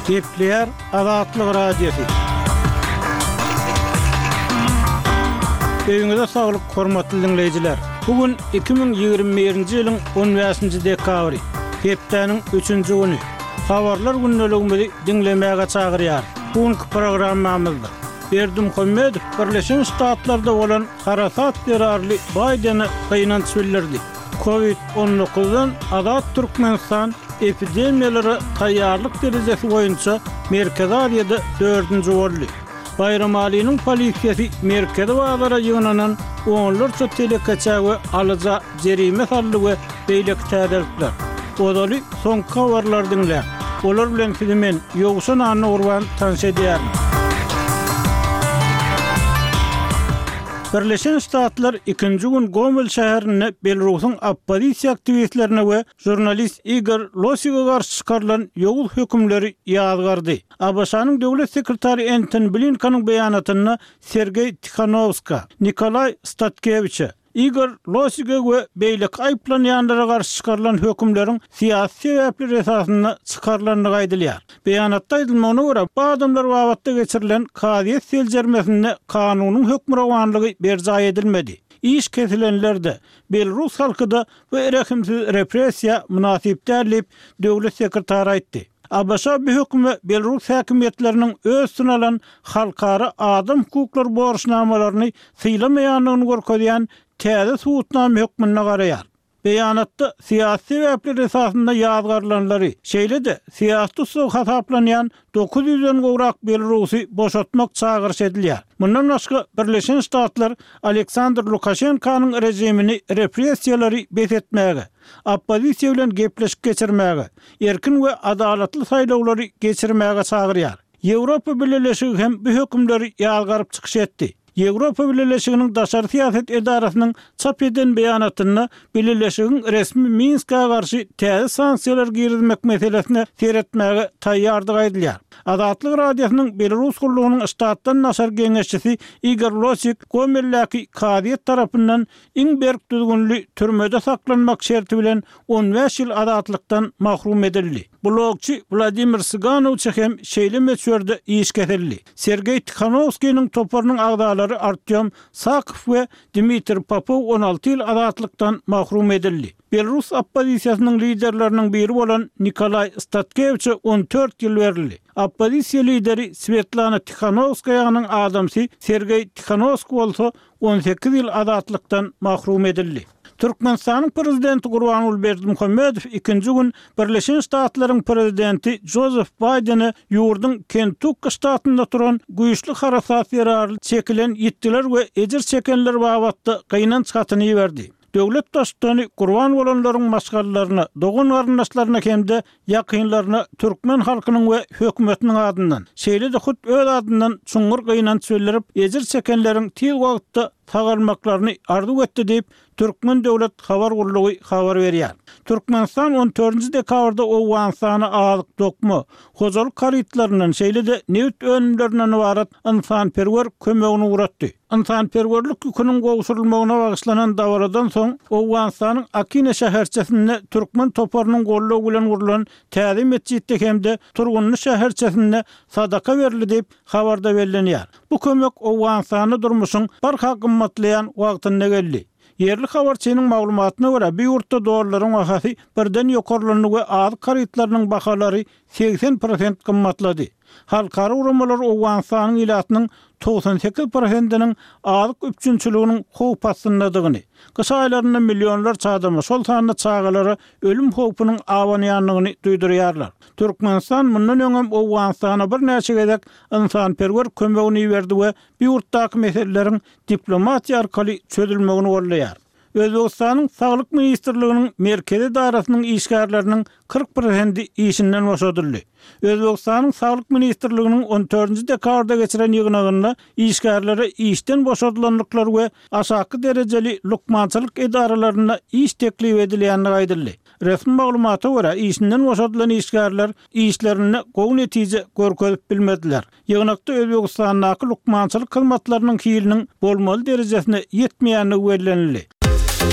Kepler Azatlyk Radiosu. Öňüňizde saglyk, hormatly dinleýijiler. Bugün 2021-nji ýylyň 15-nji dekabry. Hepdeniň 3-nji güni. Habarlar günneligimizi dinlemäge çagyrýar. Bugünkü programmamyzda Berdimuhammedow Birleşen Ştatlarda bolan harasat terörli Biden'i kynanç bildirdi. Covid-19'dan Azat Türkmenistan epidemiýalary taýýarlyk derejesi boýunça Merkezi Aziýada 4-nji boldy. Bayram Ali'nin polisiýasy merkezi bazara ýygnanan onlarça telekaça we alyja jerime sallygy beýlek täderler. Odaly soňky habarlar dinle. Olar bilen filmen ýoguşan anny urban tanış edýär. Birleşen Ştatlar 2-nji gün Gomel şäherine Belarusyň oppozisiýa aktivistlerine we jurnalist Igor Losicga garşy çykarylan ýogul hökümleri ýazgardy. ABŞ-nyň döwlet sekretary Antony Blinken'ň beýanatyna Sergey Tikhanovska, Nikolay Statkevich, Igor Losicga we beýlek aýplanýanlara garşy çykarylan hökümleriň siýasy sebäpler esasyna çykarylandygy aýdylýar. Beýanatda aýdylmagyna görä, bu adamlar wagtda geçirilen kadiýet seljermesine kanunyň hökmrawanlygy berjaý edilmedi. İş kesilenlerde Belarus halkyda we erehimsiz repressiýa münasibetlerlip döwlet sekretary aýtdy. ABC hökümi Belarus häkimetleriniň öz sunalan halkara adam hukuklary borçnamalaryny syýlamaýanlygyny görkezýän täze suwutnama hökmüne garaýar. Beýanatda siýasy sebäpler esasynda ýazgarlanlary, şeýle-de siýasy hasaplanýan 900-den gowrak Belarusy boşatmak çagyryş edilýär. Mundan başga Birleşen Ştatlar Aleksandr Lukashenkanyň rejimini repressiýalary betetmäge, oppozisiýa bilen gepleşik geçirmäge, erkin we adalatly saýlawlary geçirmäge çagyrýar. Ýewropa Birleşigi hem bu hökümleri ýazgaryp çykyş etdi. Ýewropa Birleşiginiň daşary siýaset edarasynyň çap eden beýanatyna Birleşigiň resmi Minska garşy täze sanksiýalar girizmek meselesine seretmäge taýýardyk aýdylýar. Azatlyk Radiosynyň Belarus gurulunyň ştatdan naşar geňeşçisi Igor Losik Gomelläki kadiýet tarapyndan iň berk düzgünli türmede saklanmak şerti bilen 15 ýyl azatlykdan mahrum edildi. Blogçy Vladimir Siganow hem şeýle meçhurde iş kesildi. Sergey Tikhanovskiň toparynyň agdalary Artyom Sakov we Dmitry Popov 16 ýyl azatlykdan mahrum edildi. Belarus oppozisiýasynyň liderleriniň biri bolan Nikolay Statkevich 14 ýyl berildi. Oppozisiýa lideri Svetlana Tikhanovskaýanyň adamsy Sergey Tikhanovski bolsa 18 ýyl azatlykdan mahrum edildi. Türkmenistanyň prezidenti Gurbanguly Berdimuhammedow 2-nji gün Birleşen Ştatlaryň prezidenti Joseph Biden'i ýurduň Kentucky ştatynda turan güýçli harasat ýararly çekilen ýetdiler we ejir çekenler babatda kynanç hatyny berdi. Döwlet dostlary kurban bolanlaryň maşgallaryna, dogun garyndaşlaryna hemde ýakynlaryna türkmen halkynyň we hökümetiniň adyndan, şeýle-de hut öz adyndan çuňur kynanç bildirip, ejir çekenleriň tiz wagtda tagalmaklaryny arzu etdi diýip Türkmen Döwlet Habar Gurulugy habar berýär. Türkmenistan 14-nji dekabrda Owgansany azyk dokma, hojalyk karytlaryndan şeýle-de newt önümlerinden ibaret insanperwer kömegini uratdy. İnsanperwerlik ýüküniň gowşurulmagyna bagyşlanan dawradan soň Owgansanyň Akine şäherçesinde Türkmen toparynyň gollagy bilen gurulan täze mesjidde hemde turgunly şäherçesinde sadaka berildi diýip habarda bellenýär. Bu kömek Owgansany durmuşyň barha gymmatlayan wagtyna geldi. Yerli habarçynyň maglumatyna görä, bu ýurtda dolarlaryň bahasy birden ýokarlandy we azyk karytlarynyň bahalary 80% gymmatlady. Halkara uramalar Owgansanyň ilatynyň 98%-iniň azyk üçinçiliginiň howpasyndadygyny, kışa aýlarynda millionlar çadamy şol sanyny çagalary ölüm howpunyň awanýanlygyny duýdurýarlar. Türkmenistan mundan öňem Owgansana bir näçe gezek insanperwer kömegini berdi we bu ýurtdaky meseleleriň diplomatiýa arkaly çözülmegini gorlaýar. Özbegistanyň Saglyk Ministrliginiň merkezi darasynyň işgärleriniň 40% işinden boşadyldy. Özbegistanyň Saglyk Ministrliginiň 14-nji dekabrda geçiren ýygnagyna işgärleri işden boşadylanlyklary we aşaky derejeli lukmançylyk edaralaryna iş teklip edilýändigi aýdyldy. Resmi maglumata görä, işinden boşadylan işgärler işlerini gowy netije görkezip bilmediler. Ýygnakda Özbegistanyň lukmançylyk hyzmatlarynyň hiliniň bolmaly derejesine ýetmeýändigi bellenildi.